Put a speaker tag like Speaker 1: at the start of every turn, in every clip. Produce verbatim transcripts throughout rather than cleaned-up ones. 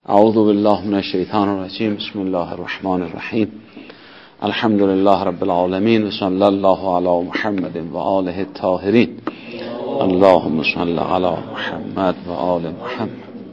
Speaker 1: اعوذ بالله من الشیطان الرجیم. بسم الله الرحمن الرحیم. الحمد لله رب العالمین و صلی الله علی محمد و آله الطاهرین. اللهم صل علی محمد و آل محمد.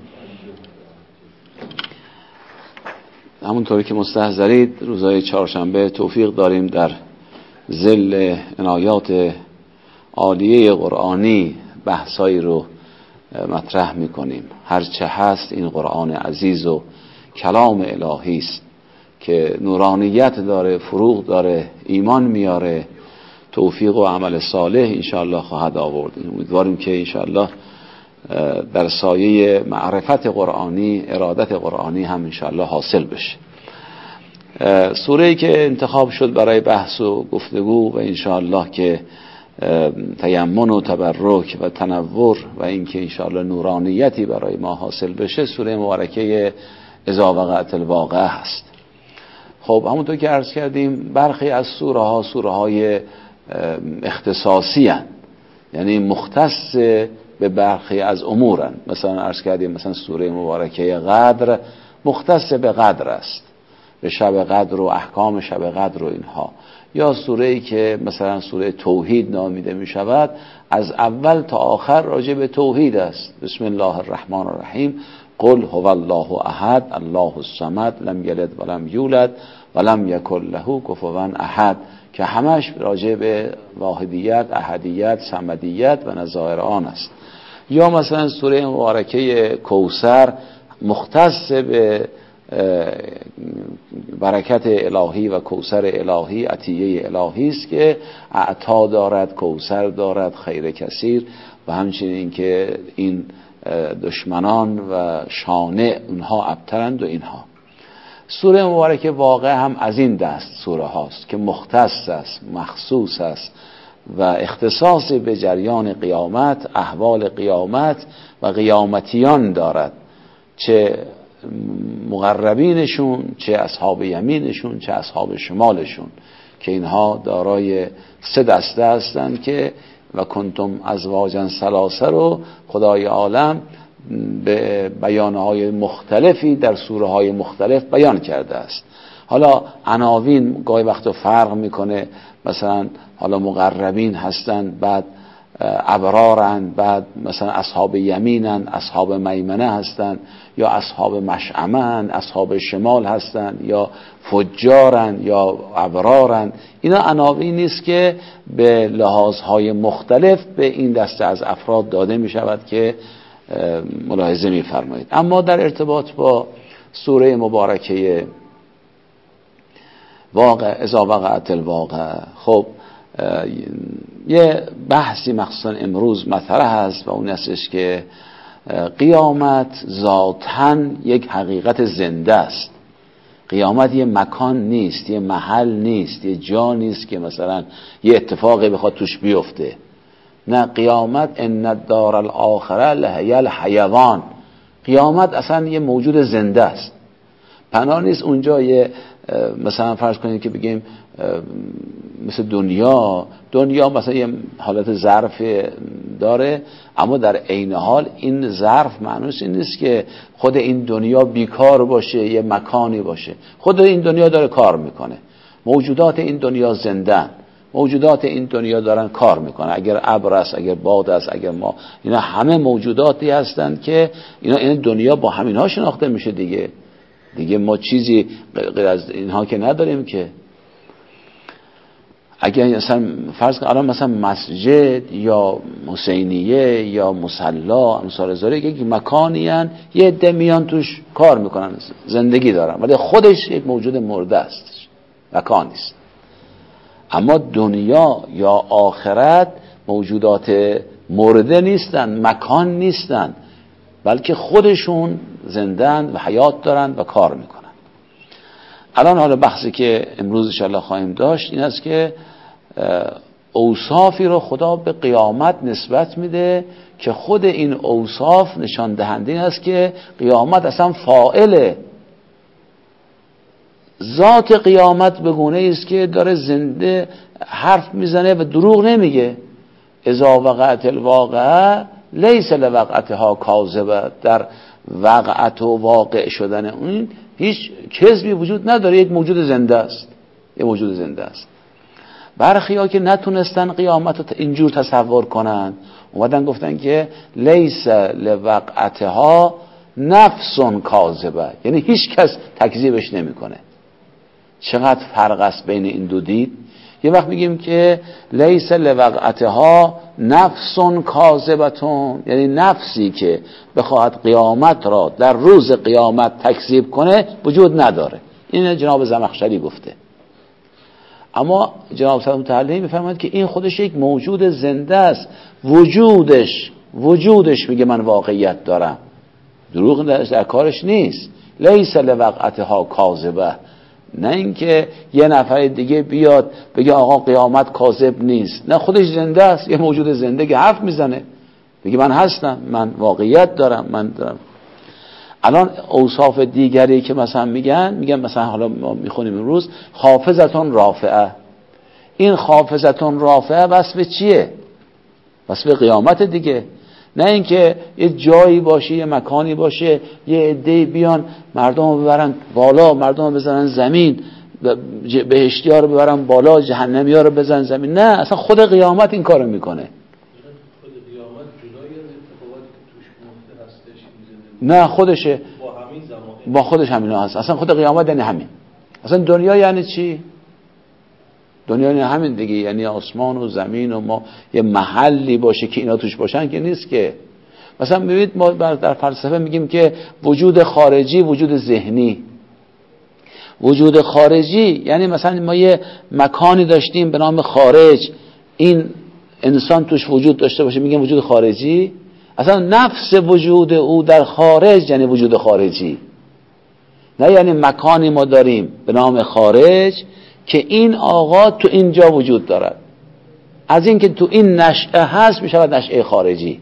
Speaker 1: همونطوری که مستحضرید روزهای چهارشنبه توفیق داریم در ظل عنایات عالیه قرآنی بحثایی رو مطرح میکنیم. هرچه هست این قرآن عزیز و کلام الهی است که نورانیت داره، فروغ داره، ایمان میاره، توفیق و عمل صالح انشاءالله خواهد آورد. امیدواریم که انشاءالله در سایه معرفت قرآنی ارادت قرآنی هم انشاءالله حاصل بشه. سوره‌ای که انتخاب شد برای بحث و گفتگو و انشاءالله که تیمن و تبرک و تنور و اینکه انشاءالله نورانیتی برای ما حاصل بشه، سوره مبارکه اذا وقعت الواقعه هست. خب همونطور که عرض کردیم برخی از سوره ها سوره های اختصاصی هستند، یعنی مختص به برخی از امور هستند. مثلا عرض کردیم مثلا سوره مبارکه قدر مختص به قدر است، به شب قدر و احکام شب قدر و اینها. یا سوره‌ای که مثلا سوره توحید نامیده می شود، از اول تا آخر راجع به توحید است. بسم الله الرحمن الرحیم. قل هو الله احد الله الصمد لم یلد ولم یولد ولم یکن له کفوا احد، که همش راجع به واحدیت، احدیت، صمدیت و نظائر آن است. یا مثلا سوره مبارکه کوثر مختص به برکت الهی و کوثر الهی، عطیه الهی است که عطا دارد، کوثر دارد، خیر کثیر، و همچنین که این دشمنان و شانع اونها ابترند و اینها. سوره مبارکه واقع هم از این دست سوره هاست که مختص است، مخصوص است و اختصاص به جریان قیامت، احوال قیامت و قیامتیان دارد، چه مقربینشون، چه اصحاب یمینشون، چه اصحاب شمالشون، که اینها دارای سه دسته هستند که و کنتم ازواجا ثلاثه رو خدای عالم به بیانهای مختلفی در سوره های مختلف بیان کرده است. حالا عناوین گاهی وقتا فرق میکنه، مثلا حالا مقربین هستند، بعد ابرارند، بعد مثلا اصحاب یمینند، اصحاب میمنه هستند، یا اصحاب مشعمند، اصحاب شمال هستند، یا فجارند یا ابرارند. اینا عناوین نیست که به لحاظهای مختلف به این دسته از افراد داده می شود که ملاحظه می فرمایید. اما در ارتباط با سوره مبارکه واقع اذا وقعت الواقعه، خب یه بحثی مخصوصا امروز مطرح هست و اون هستش که قیامت ذاتاً یک حقیقت زنده است. قیامت یه مکان نیست، یه محل نیست، یه جا نیست که مثلا یه اتفاقی بخواد توش بیفته. نه، قیامت ان الدار الاخره لهی الحیوان، قیامت اصلا یه موجود زنده است. پناه نیست اونجا یه مثلا فرض کنید که بگیم مثل دنیا دنیا مثلا یه حالت ظرف داره، اما در عین حال این ظرف معنیش این نیست که خود این دنیا بیکار باشه، یه مکانی باشه. خود این دنیا داره کار میکنه، موجودات این دنیا زندن، موجودات این دنیا دارن کار میکنن. اگر ابر است، اگر باد است، اگر ما، اینا همه موجوداتی هستند که اینا این دنیا با همینها شناخته میشه دیگه. دیگه ما چیزی غیر از اینها که نداریم که. اگر مثلا فرض کن الان مثلا مسجد یا حسینیه یا مصلا امثال ذالک یک مکانی ان، یه عده میان توش کار میکنن، زندگی دارن، ولی خودش یک موجود مرده است، مکانی است. اما دنیا یا آخرت موجودات مرده نیستن، مکان نیستن، بلکه خودشون زندن و حیات دارن و کار میکنن. الان حالا بحثی که امروز انشاءالله خواهیم داشت این است که اوصافی رو خدا به قیامت نسبت میده که خود این اوصاف نشان دهنده این است که قیامت اصلا فاعله. ذات قیامت به گونه است که داره زنده حرف میزنه و دروغ نمیگه. اذا وقعت الواقعه لیس لوقعتها کاذبه، در وقعت و واقع شدن اون هیچ کذبی وجود نداره، یک موجود زنده است، یک موجود زنده است. برخیا که نتونستن قیامت رو اینجور تصور کنن اومدن گفتن که لیس لوقعتها نفس کاذبه، یعنی هیچ کس تکذیبش نمیکنه. چقدر فرق است بین این دو دید. یه وقت میگیم که لیس لوقعتها نفس کاذبتون، یعنی نفسی که بخواهد قیامت را در روز قیامت تکذیب کنه وجود نداره. این جناب زمخشری گفته. اما جناب صاحب متعلی میفرماید که این خودش یک موجود زنده است، وجودش وجودش میگه من واقعیت دارم، دروغ در کارش نیست. لیس لوقعتها کاذبه، نه اینکه یه نفر دیگه بیاد بگه آقا قیامت کاذب نیست، نه خودش زنده است، یه موجود زنده که حرف میزنه بگه من هستم، من واقعیت دارم، من دارم. الان اوصاف دیگری که مثلا میگن میگن مثلا حالا ما میخونیم امروز خافضتون رافعه. این خافضتون رافعه وصف چیه؟ وصف قیامت دیگه، نه اینکه یه جایی باشه، یه مکانی باشه، یه عده‌ای بیان مردم رو ببرن بالا، مردم رو بزنن زمین، بهشتی ها رو ببرن بالا، جهنمی ها رو بزنن زمین. نه، اصلا خود قیامت این کارو میکنه. نه خودشه، با خودش همین هست. اصلا خود قیامت یعنی همین. اصلا دنیا یعنی چی؟ دنیا یعنی همین دیگه، یعنی آسمان و زمین و ما یه محلی باشه که اینا توش باشن که نیست که. مثلا ببینید ما در فلسفه میگیم که وجود خارجی، وجود ذهنی. وجود خارجی یعنی مثلا ما یه مکانی داشتیم به نام خارج، این انسان توش وجود داشته باشه میگیم وجود خارجی. اصلا نفس وجود او در خارج یعنی وجود خارجی، نه یعنی مکانی ما داریم به نام خارج که این آقا تو اینجا وجود دارد. از این که تو این نشأه هست میشود نشأه خارجی.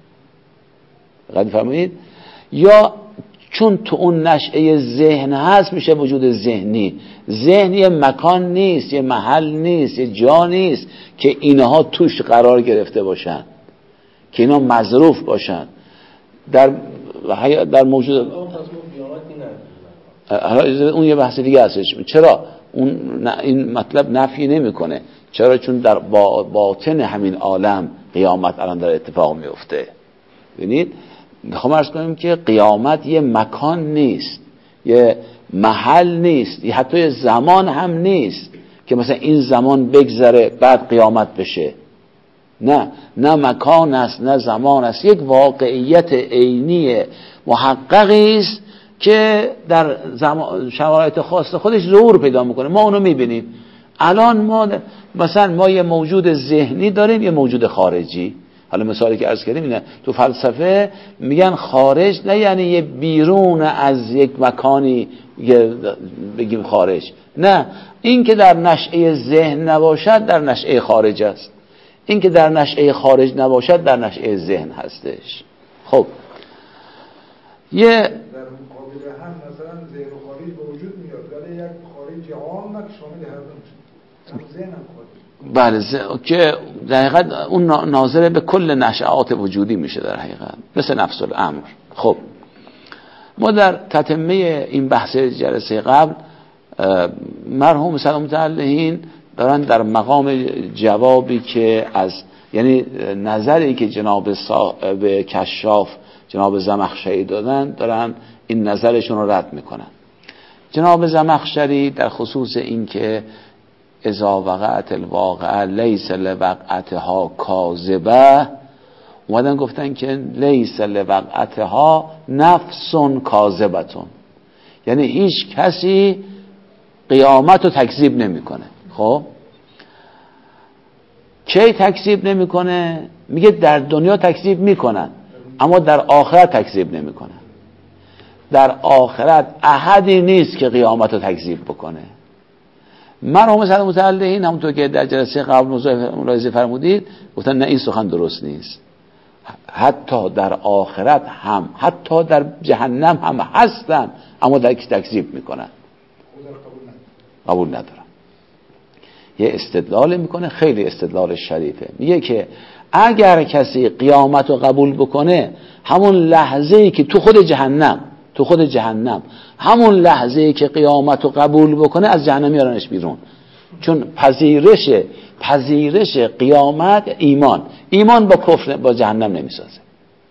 Speaker 1: قد فرمایید؟ یا چون تو اون نشأه ذهن هست میشه وجود ذهنی. ذهن یه مکان نیست، یه محل نیست، یه جا نیست که اینها توش قرار گرفته باشن، که اینا مظروف باشن در در موجود. اون یه بحث دیگه هستش. چرا اون این مطلب نفی نمیکنه؟ چرا؟ چون در باطن همین عالم قیامت الان در اتفاق میفته. ببینید میخوام عرض کنم که قیامت یه مکان نیست، یه محل نیست، یه حتی یه زمان هم نیست که مثلا این زمان بگذره بعد قیامت بشه. نه، نه مکان است نه زمان است، یک واقعیت عینی محققی است که در شرایط خاص خودش ظهور پیدا میکنه. ما اونو میبینیم. الان ما مثلا ما یه موجود ذهنی داریم، یه موجود خارجی. حالا مثالی که عرض کردیم اینه، تو فلسفه میگن خارج نه یعنی یه بیرون از یک مکانی بگیم خارج، نه، این که در نشأه ذهن نباشد در نشأه خارج است، این که در نشأه خارج نباشد در نشأه ذهن هستش. خب یه
Speaker 2: در مقابل هم مثلا ذهن و خارج به وجود میاد، ولی یک خارج عام که شامل هر دو میشه، ذهن هم خارج.
Speaker 1: بله ز... که در حقیقت اون ناظر به کل نشأات وجودی میشه در حقیقت، مثل نفس الامر. خب ما در تتمه این بحث جلسه قبل مرحوم سلام متعلهین دارن در مقام جوابی که از یعنی نظری که جناب صاحب کشاف جناب زمخشری دادن دارن این نظرشون رو رد میکنن. جناب زمخشری در خصوص این که اذا وقعت الواقعه لیس لوقعتها کاذبه اومدن گفتن که لیس لوقعتها نفس کاذبتون، یعنی هیچ کسی قیامت رو تکذیب نمیکنه. خب کی تکذیب نمیکنه؟ میگه در دنیا تکذیب میکنن اما در آخرت تکذیب نمیکنن. در آخرت احدی نیست که قیامت رو تکذیب بکنه. مرحوم سلام متعلهین همونطور که در جلسه قبل ملاحظه فرمودید گفتن نه، این سخن درست نیست. حتی در آخرت هم، حتی در جهنم هم هستن اما در تکذیب میکنن، قبول ندارن. یه استدلال میکنه خیلی استدلال شریفه. میگه که اگر کسی قیامت رو قبول بکنه، همون لحظه ای که تو خود جهنم تو خود جهنم همون لحظه ای که قیامت رو قبول بکنه از جهنم میارنش بیرون. چون پذیرش پذیرش قیامت ایمان ایمان با کفر با جهنم نمیسازه.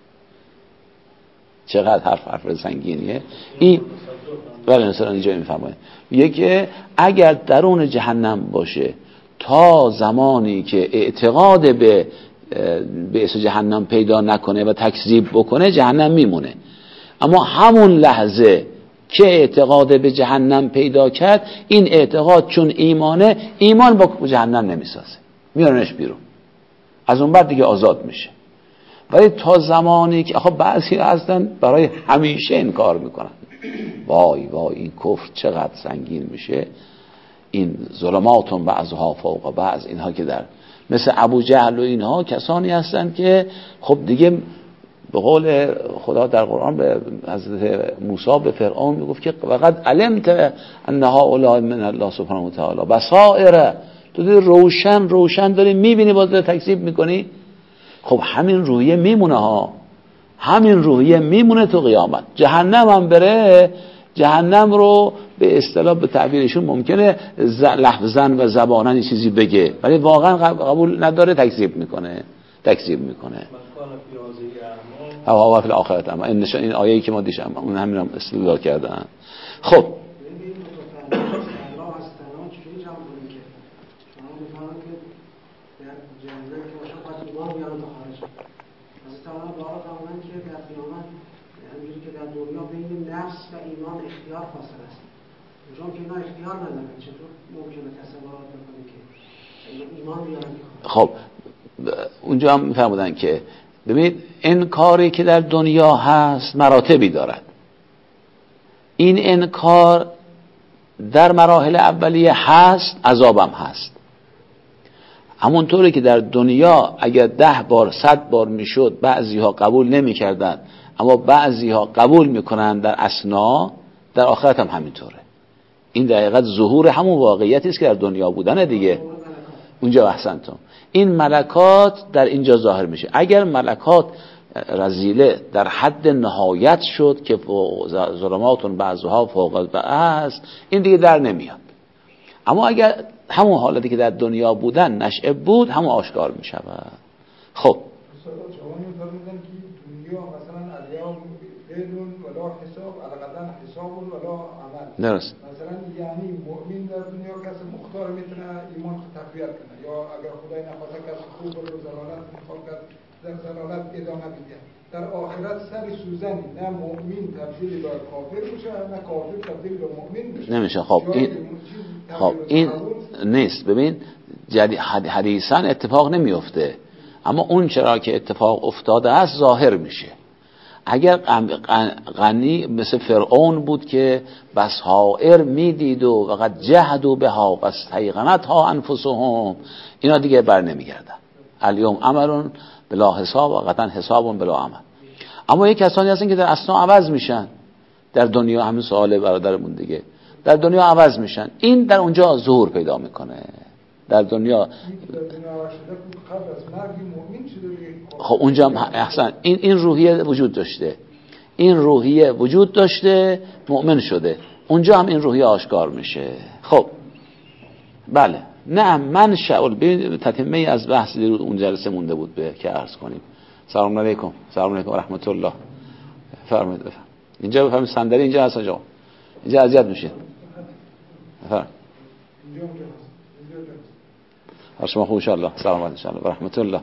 Speaker 1: چقدر حرف حرف سنگینیه این. ولی مثلا اینجا میفهمه میگه که اگر درون جهنم باشه تا زمانی که اعتقاد به به جهنم پیدا نکنه و تکذیب بکنه جهنم میمونه. اما همون لحظه که اعتقاد به جهنم پیدا کرد، این اعتقاد چون ایمانه، ایمان با جهنم نمیسازه، میارنش بیرون، از اون بعد دیگه آزاد میشه. ولی تا زمانی که آخه بعضی هستن برای همیشه این کار میکنن، وای وای این کفر چقدر سنگین میشه. این ظلماتون بعضها فوق بعض، اینها که در مثل ابو جهل و اینها کسانی هستن که خب دیگه به قول خدا در قرآن به حضرت موسی به فرعون میگفت که وقد علمت انها اولئک من الله سبحانه و تعالی بصائر، تو داری روشن روشن داری میبینی باز داری تکذیب میکنی. خب همین روحیه میمونه ها، همین روحیه میمونه تو قیامت. جهنم هم بره، جهنم رو به اصطلاح به تعبیرشون ممکنه لفظاً و زباناً یه چیزی بگه، ولی واقعا قبول نداره، تکذیب میکنه تکذیب میکنه. هوا فی الاخرت اما این این آیه‌ای که ما دیشب اون همین هم استدلال کردن. خب
Speaker 3: نفس و ایمان اختیار فاصله است. چون که اینا اختیار ندارن، چطور ممکنه تصورات بکنه که ایمان بیارن؟
Speaker 1: خب اونجا هم میفرمودن که ببینید انکاری که در دنیا هست مراتبی دارد. این انکار در مراحل اولیه هست، عذابم هست. همونطوری که در دنیا اگر ده بار صد بار میشد بعضی ها قبول نمی کردن، اما بعضی ها قبول میکنن در اثنا، در آخرت هم همینطوره. این در حقیقت ظهور همون واقعیتی است که در دنیا بودن دیگه. اونجا احسنتم، این ملکات در اینجا ظاهر میشه. اگر ملکات رذیله در حد نهایت شد که ظلماتون بعضها فوق بعض، این دیگه در نمیاد. اما اگر همون حالتی که در دنیا بودن نشأه بود، همون آشکار میشه. خب درست.
Speaker 2: مثلا یعنی مؤمن در دنیا کسی مختار میتونه ایمان تقویت کنه، یا اگر خدای نخواسته کسی خوب رو زلالت میخواد کرد در زلالت ادامه بده. در آخرت سر سوزنی، نه مؤمن تبدیل به کافر میشه، نه کافر تبدیل به مؤمن میشه.
Speaker 1: نمیشه. خب این خب این نیست. ببین حدیثاً اتفاق نمیفته، اما اون چرا که اتفاق افتاده است ظاهر میشه. اگر غنی مثل فرعون بود که بصائر میدید و وقد جهدوا بها واستيقنتها انفسهم، اینا دیگه بر نمیگردن. الیوم عمل بلا حساب و قطعا حساب بلا عمل. اما یک کسانی هستن که در اثنا عوض میشن. در دنیا همین سوال برادرمون دیگه، در دنیا عوض میشن. این در اونجا ظهور پیدا میکنه. در دنیا خب اونجا هم احسن این این روحیه وجود داشته، این روحیه وجود داشته، مؤمن شده، اونجا هم این روحیه آشکار میشه. خب بله، نه من شعول ببین تتمه از بحث اون جلسه مونده بود به که عرض کنیم. سلام علیکم. سلام علیکم و رحمت الله. فرمایید. بفرمایید. اینجا بفرمایید، صندلی اینجا هست آقا. اینجا اذیت میشید. بفرمایید. هر شما خوب ان شاء الله. سلامت ان شاء الله و رحمت الله.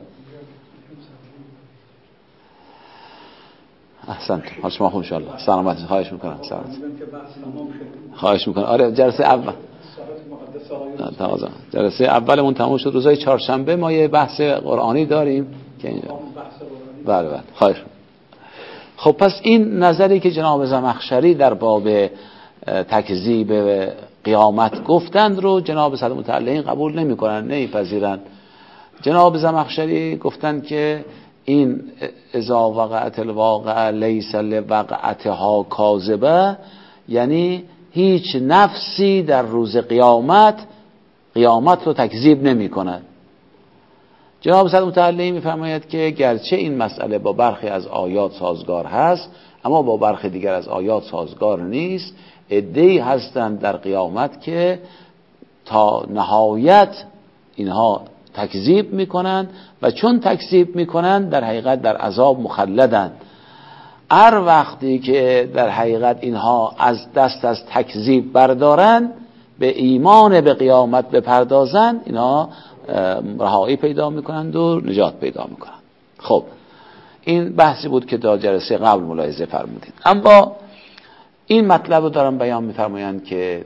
Speaker 1: احسنت. هر شما خوب ان شاء الله. سلامت. خواهش میکنم. سلامت. خواهش میکنم. آره جلسه اول تازه جلسه اولمون تموم شد. روزهای چهارشنبه ما یه بحث قرآنی داریم که اینجا. بله بله. خواهش. خب پس این نظری که جناب زمخشری در باب تکذیب قیامت گفتند رو جناب صدر متعلقین قبول نمی کنن، نمیپذیرند. جناب زمخشری گفتند که این اذا وقعت الواقع لیس لوقعتها کاذبه، یعنی هیچ نفسی در روز قیامت قیامت رو تکذیب نمی کند. جناب سید متعلی میفرماید که گرچه این مسئله با برخی از آیات سازگار هست، اما با برخی دیگر از آیات سازگار نیست. عده‌ای هستند در قیامت که تا نهایت اینها تکذیب میکنند و چون تکذیب میکنند در حقیقت در عذاب مخلدند. هر وقتی که در حقیقت اینها از دست از تکذیب بردارند، به ایمان به قیامت بپردازند، اینها رهایی پیدا میکنند و نجات پیدا میکنند. خب این بحثی بود که در جلسه قبل ملاحظه فرمودید. اما این مطلب رو دارم بیان میفرمایند که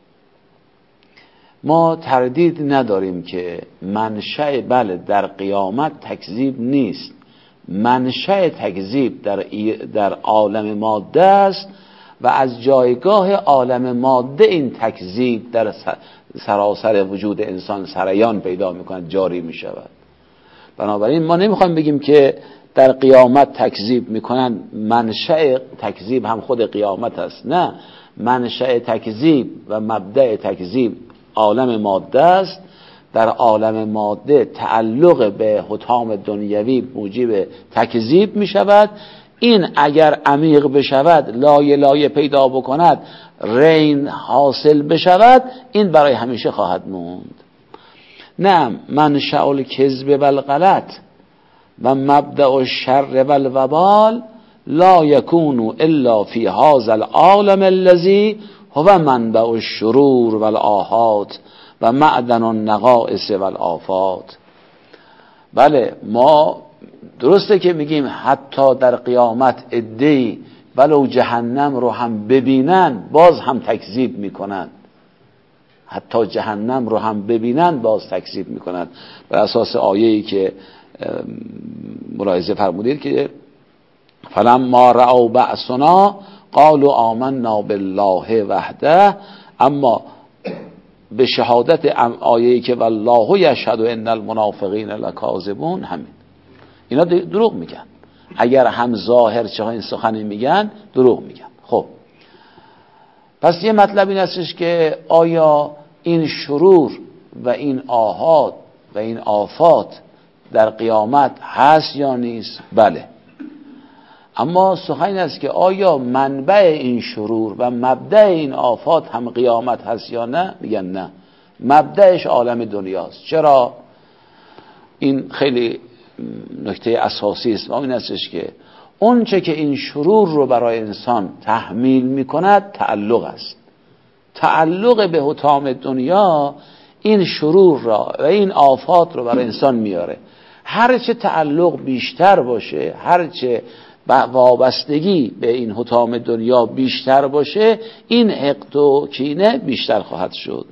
Speaker 1: ما تردید نداریم که منشأ بله در قیامت تکذیب نیست، منشأ تکذیب در در عالم ماده است و از جایگاه عالم ماده این تکذیب در سراسر وجود انسان سریان پیدا میکند، جاری میشود. بنابراین ما نمیخوایم بگیم که در قیامت تکذیب میکنن، منشأ تکذیب هم خود قیامت است. نه، منشأ تکذیب و مبدأ تکذیب عالم ماده است. در عالم ماده تعلق به حطام دنیوی موجب تکذیب می شود. این اگر عمیق بشود، لایه لایه پیدا بکند، رین حاصل بشود، این برای همیشه خواهد موند. نه، منشأ الکذب و الغلط و مبدأ الشر و الوبال لا یکون الا فی هذا العالم الذی هو منبع الشرور و الآحات و معدن النقائص و الآفات. بله، ما درسته که میگیم حتی در قیامت عده‌ای ولو جهنم رو هم ببینن باز هم تکذیب میکنن، حتی جهنم رو هم ببینن باز تکذیب میکنن، بر اساس آیه‌ای که ملاحظه فرمودید که فلما رأوا بأسنا قالوا آمنا بالله وحده. اما به شهادت آیه‌ای که والله یشهد ان المنافقین لکاذبون، همین اینا دروغ میگن. اگر هم ظاهر چه این سخنی میگن، دروغ میگن. خب پس یه مطلب این هستش که آیا این شرور و این آحات و این آفات در قیامت هست یا نیست؟ بله. اما سخن است که آیا منبع این شرور و مبدأ این آفات هم قیامت هست یا نه؟ میگن نه، مبدأش عالم دنیاست. چرا؟ این خیلی نکته اساسی است و این استش که اون چه که این شرور رو برای انسان تحمیل میکند تعلق است. تعلق به حطام دنیا این شرور را و این آفات رو برای انسان میاره. هرچه تعلق بیشتر باشه، هرچه وابستگی به این حطام دنیا بیشتر باشه، این حقد و کینه بیشتر خواهد شد.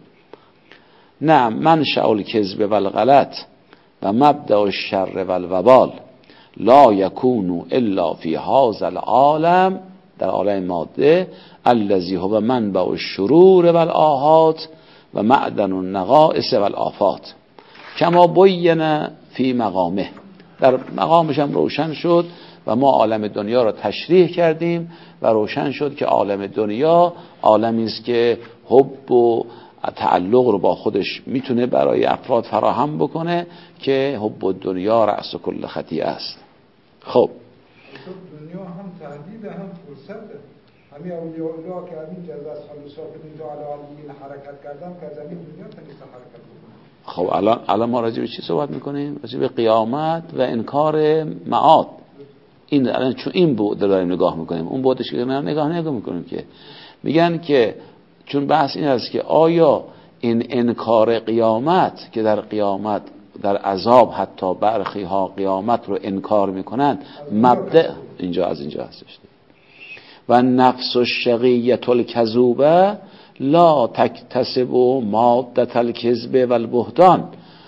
Speaker 1: نه، منشأ الکذب و الغلط و مبدأ الشر و الوبال لا یکون الا فی هذا العالم، در عالم ماده، الذی هو منبع الشرور و الآحات و معدن النقائص و الآفات کما بین فی مقامه. در مقامش هم روشن شد و ما عالم دنیا را تشریح کردیم و روشن شد که عالم دنیا عالمی است که حب و تعلق رو با خودش میتونه برای افراد فراهم بکنه که حب دنیا رأس کل خطیئه است. خب
Speaker 2: دنیا هم تهدید هم فرصت، همین اولیاء الله که همین جز از خلوصات اینجا علیین حرکت کردن که از همین دنیا تنیست حرکت بکنن.
Speaker 1: خب الان الان ما راجع به چی صحبت میکنیم؟ راجع به قیامت و انکار معاد. این الان چون این بود داریم نگاه میکنیم، اون بودش که نگاه نگاه میکنیم که میگن که چون بحث این است که آیا این انکار قیامت که در قیامت در عذاب حتی برخی ها قیامت رو انکار میکنن، مبدأ اینجا از اینجا هستش. و نفس الشقیة الکذوبه لا تکتسب مادة الکذب والبهتان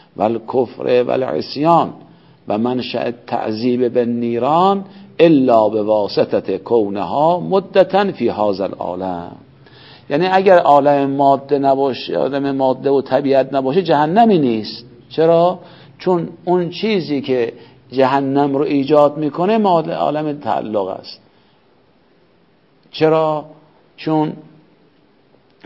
Speaker 1: والکفر والعصیان و منشأ التعذیب بالنیران الا بواسطه کونها مدتا فی هذا العالم. یعنی اگر عالم ماده نباشه، عالم ماده و طبیعت نباشه، جهنمی نیست. چرا؟ چون اون چیزی که جهنم رو ایجاد میکنه عالم تعلق است. چرا؟ چون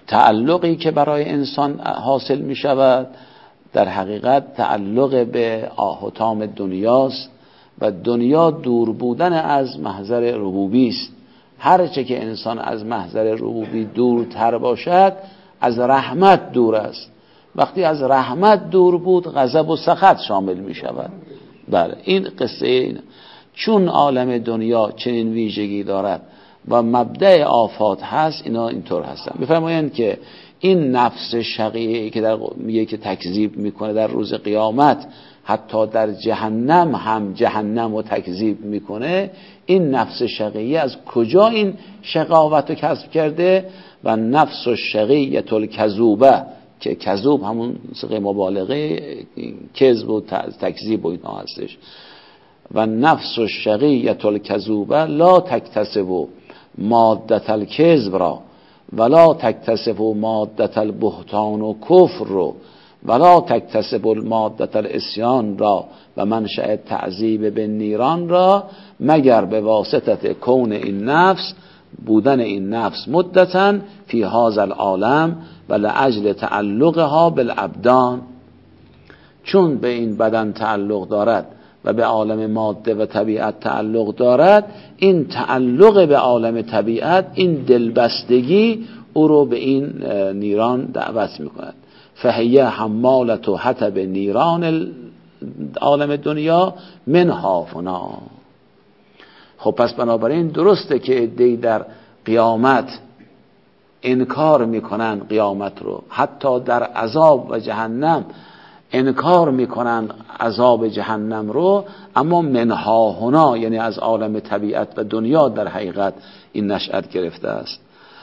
Speaker 1: تعلقی که برای انسان حاصل می شود در حقیقت تعلق به حطام دنیاست و دنیا دور بودن از محضر ربوبی است. هر چه که انسان از محضر ربوبی دورتر باشد از رحمت دور است. وقتی از رحمت دور بود غضب و سخط شامل می شود. بله این قصه این. چون عالم دنیا چنین ویژگی دارد و مبدأ آفات هست، اینا اینطور هستن. میفرمایند که این نفس شقیه که در میگه که تکذیب میکنه در روز قیامت، حتی در جهنم هم جهنم رو تکذیب میکنه، این نفس شقیه از کجا این شقاوت رو کسب کرده؟ و نفس الشقیة الکذوبه، که کذوب همون صيغه مبالغه کذب و تکذیب و اینا هستش. و نفس الشقیة الکذوبه لا تکتسب مادة الکذب را ولا تکتسب مادة البهتان و کفر رو ولا تکتسب مادة الاسیان را و منشأ تعذیب به نیران را، مگر به واسطه کون این نفس، بودن این نفس مدتا فی هذا العالم و لأجل تعلقها بالابدان، چون به این بدن تعلق دارد و به عالم ماده و طبیعت تعلق دارد، این تعلق به عالم طبیعت، این دلبستگی او رو به این نیران دعوت میکند. فهیه حمالت و حطب نیران عالم دنیا من هافنا. خب پس بنابراین درسته که عده‌ای در قیامت انکار میکنن قیامت رو، حتی در عذاب و جهنم انکار میکنن عذاب جهنم رو، اما منها هنا یعنی از عالم طبیعت و دنیا در حقیقت این نشأت گرفته است.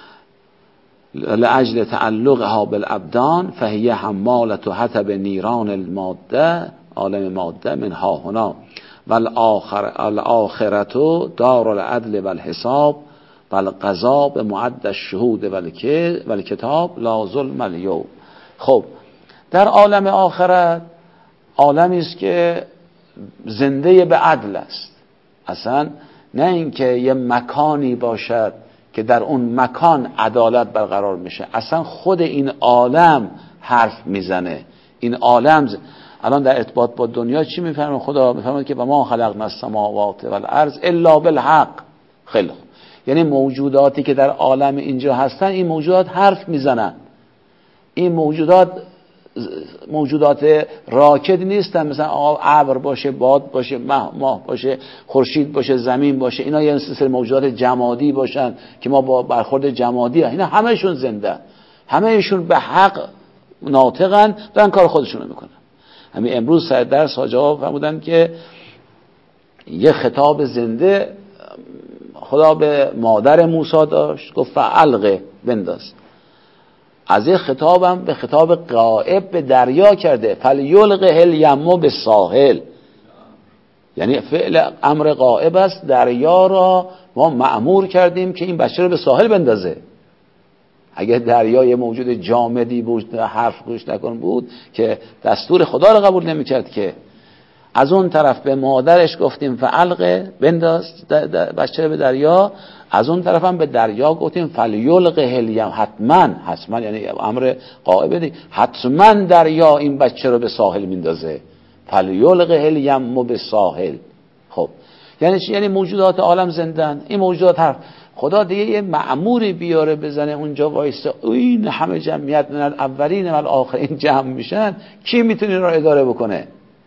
Speaker 1: لأجل تعلقها بالابدان فهی حمالت و حطب نیران الماده، عالم ماده، منها هنا و الاخرت دار العدل و الحساب و القضا به معد الشهود و الکتاب لا ظلم الیوم. خب در عالم آخرت عالمی است که زنده به عدل است، اصلا نه اینکه یه مکانی باشد که در اون مکان عدالت برقرار میشه، اصلا خود این عالم حرف میزنه. این عالم ز... الان در ارتباط با دنیا چی میفهمه؟ خدا میفهمه که ما خلقنا السماوات والارض الا بالحق. خیلی خوب، یعنی موجوداتی که در عالم اینجا هستن این موجودات حرف میزنن. این موجودات موجودات راکد نیستن، مثلا ابر باشه، باد باشه، ماه, ماه باشه، خورشید باشه، زمین باشه. اینا یه سلسله موجودات جمادی باشن که ما با برخورد جمادی، اینا همهشون زنده، همهشون به حق ناطقن، دارن کار خودشونو میکنن. همین امروز سر درس حاج آقا فرمودن که یه خطاب زنده خدا به مادر موسی داشت، گفت فعلقه، بنداز. از این خطابم به خطاب غائب به دریا کرده، فلیلقه الیمو بالساحل، یعنی فعل امر غائب است. دریا را ما مأمور کردیم که این بچه رو به ساحل بندازه. اگر دریا یه موجود جامدی بود، حرف گوش نکن بود که دستور خدا رو قبول نمی‌کرد، که از اون طرف به مادرش گفتیم فعلقه، بنداز بچه رو به دریا، از اون طرف هم به دریا گفتیم فلیلقه الیم، حتما حتما یعنی امر غائب دی، حتما دریا این بچه رو به ساحل میندازه، فلیلقه الیم به ساحل. خب یعنی چی؟ یعنی موجودات عالم زندن، این موجودات حرف. خدا دیگه یه مأموری بیاره بزنه اونجا وایسته، این همه جمعیت من الاولین و الاخرین جمع میشن، کی میتونه را اداره بکنه؟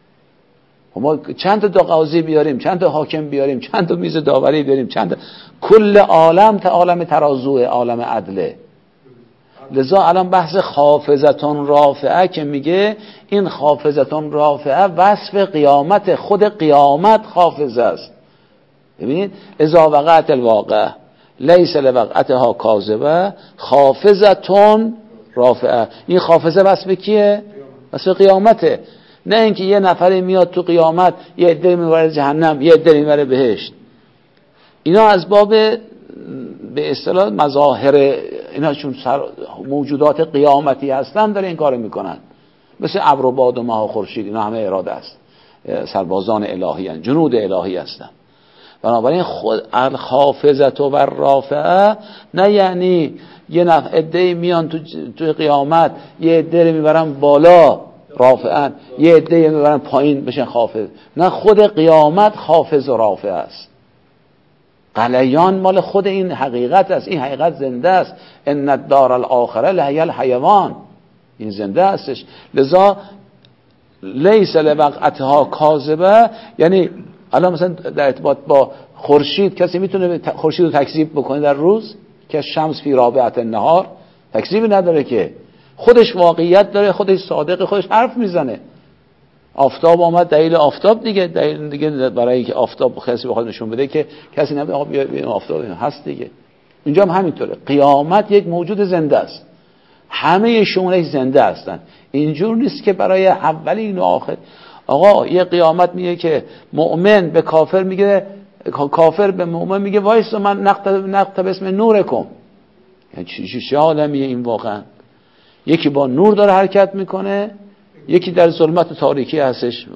Speaker 1: ما چند تا قاضی بیاریم، چند تا حاکم بیاریم، چند تا میز داوری بیاریم، چند تا... کل عالم تا عالم ترازوه، عالم عدله. لذا الان بحث خافضتون رافعه که میگه، این خافضتون رافعه وصف قیامت، خود قیامت خافضه است. ببینید اذا وقعت الواقع لیس لوقعتها کاذبه خافضتون رافعه، این خافضه وصف کیه؟ وصف قیامته. نه اینکه یه نفری میاد تو قیامت یه عده میبره جهنم، یه عده میبره بهشت. اینا از باب به اصطلاح مظاهر، اینا چون موجودات قیامتی هستن داره این کارو میکنن، مثل ابر و باد و ماه و خورشید، اینا همه اراده است، سربازان الهی هستن، جنود الهی هستن. بنابراین خود الخافضة و الرافعه نه یعنی یه نفر عده‌ای میان تو تو قیامت یه عده رو میبرن بالا رافعن، یه عده میبرن پایین بشن خافض. نه، خود قیامت خافض و رافع است. قلیان مال خود این حقیقت است، این حقیقت زنده است. ان الدار الاخره لهی الحیوان، این زنده استش. لذا لیس لوقعتها کاذبه، یعنی الان مثلا در ارتباط با خورشید کسی میتونه خورشید رو تکذیب بکنه در روز که شمس فی رابعه النهار؟ تکذیبی نداره که، خودش واقعیت داره، خودش صادق، خودش حرف میزنه. آفتاب آمد، دلیل آفتاب دیگه، دلیل دیگه برای اینکه آفتاب کسی بخواد نشون بده که کسی نمیده آقا بیا ببین آفتاب هست دیگه. اینجا هم همینطوره، قیامت یک موجود زنده است، همه شونش زنده هستن. اینجور نیست که برای اولین و آخر. آقا یه قیامت میگه که مؤمن به کافر میگه، کافر به مؤمن میگه وایس من نقط نقط به اسم نورکم. یعنی چی چه عالمیه این واقعا؟ یکی با نور داره حرکت میکنه، یکی در ظلمت و تاریکی هستش.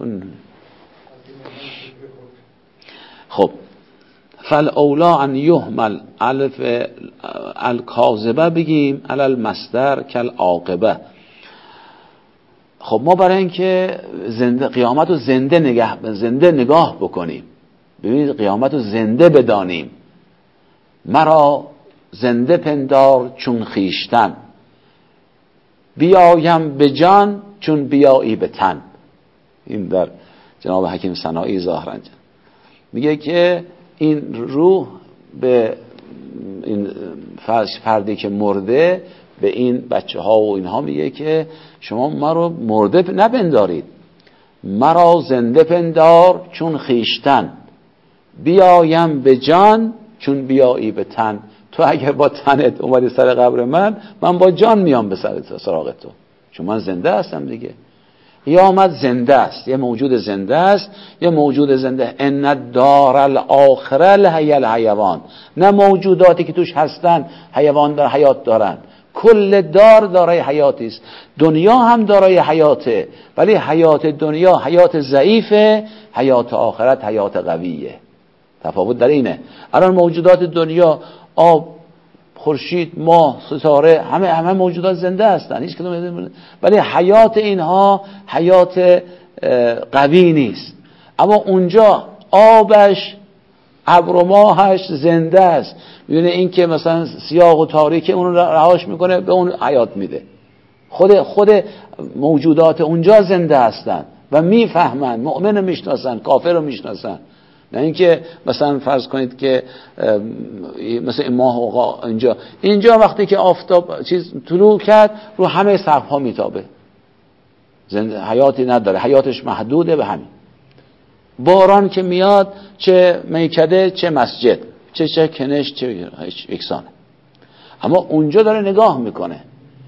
Speaker 1: خب فالاولا ان یهمل الف الکاذبه بگیم علی المصدر کالعاقبه. خب ما برای اینکه زنده قیامت رو زنده نگاه زنده نگاه بکنیم، ببینید قیامت رو زنده بدانیم، مرا زنده پندار چون خیشتن، بیایم به جان چون بیایی به تن. این در جناب حکیم سنایی ظاهرا میگه که این روح به این فردی که مرده، به این بچه ها و اینها میگه که شما ما رو مرده نپندارید، مرا زنده پندار چون خیشتن، بیایم به جان چون بیایی به تن. تو اگر با تنت اومدی سر قبر من، من با جان میام به سر سراغ تو، چون من زنده هستم دیگه. قیامت زنده است، یه موجود زنده است، یه موجود زنده. ان الدار الاخره لهی الحیوان، نه موجوداتی که توش هستن حیوان در حیات دارن، کل دار دارای حیاتی است. دنیا هم دارای حیاته، ولی حیات دنیا حیات ضعیفه، حیات آخرت حیات قویه. تفاوت در اینه. الان موجودات دنیا، آب، خورشید، ماه، ستاره، همه همه موجودات زنده هستن، هیچ کدوم، ولی حیات اینها حیات قوی نیست. اما اونجا آبش، ابر و ماهش زنده است. میبینه این که مثلا سیاه و تاریکه اون رو رهاش میکنه، به اون حیات میده. خود خود موجودات اونجا زنده هستن و میفهمن، مؤمن رو میشناسن، کافر رو میشناسن. نه اینکه مثلا فرض کنید که مثلا این ماه و اینجا اینجا وقتی که آفتاب چیز طلوع کرد رو همه سقف ها میتابه، زنده حیاتی نداره، حیاتش محدوده به همین. باران که میاد چه میکده چه مسجد، چه چه کنش چه یکسانه. اما اونجا داره نگاه میکنه.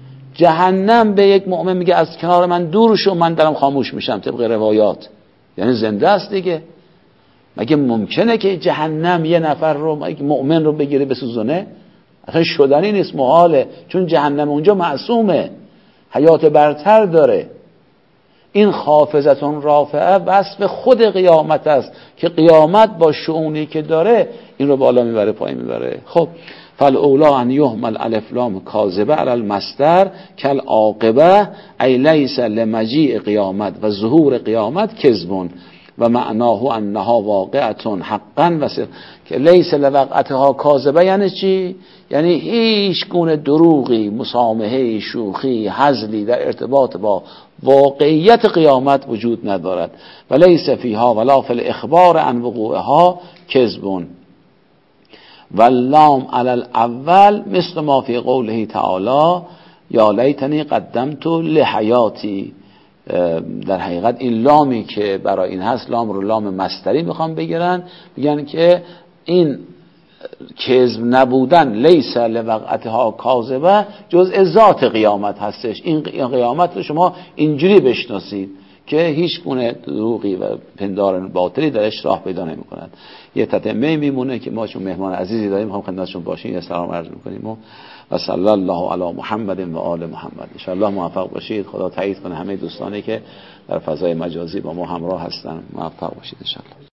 Speaker 1: جهنم به یک مؤمن میگه از کنار من دور شو، من دارم خاموش میشم، طبق روایات. یعنی زنده است دیگه. مگه ممکنه که جهنم یه نفر رو، یک مؤمن رو بگیره بسوزونه؟ اصلا شدنی نیست، محاله. چون جهنم اونجا معصومه، حیات برتر داره. این خافضتون رافعه وصف خود قیامت است که قیامت با شؤونی که داره این رو بالا میبره پایین میبره. خب فالاولا ان یهمل الف لام کاذبه علی المصدر کالعاقبه ای لیس لمجیء قیامت و ظهور قیامت کذب و معناه انها واقعتون حقا و سر. که لیس لوقعتها کاذبه یعنی چی؟ یعنی هیچ گونه دروغی، مسامحه، شوخی، هزلی در ارتباط با واقعیت قیامت وجود ندارد. و لیس فیها ولا فی الاخبار عن وقوعها کذب. واللام علی الاول مثل ما فی قوله تعالی یا لیتنی قدمت لحیاتی. در حقیقت این لامی که برای این هست، لام رو لام مصدری میخوام بگیرن، میگن که این کذب نبودن لیس لوقعتها کاذبه جزء ذات قیامت هستش. این قیامت رو شما اینجوری بشناسید که هیچ گونه دروغی و پندار باطلی درش راه پیدا نمی‌کند. یه تتمه میمونه که ما چون مهمان عزیزی داریم می‌خوام خدمتشون باشیم، یه سلام عرض می‌کنیم و و صلی الله علی محمد و آل محمد. ان شاء الله موفق باشید. خدا تایید کنه همه دوستانی که در فضای مجازی با ما همراه هستن موفق باشید ان شاء الله.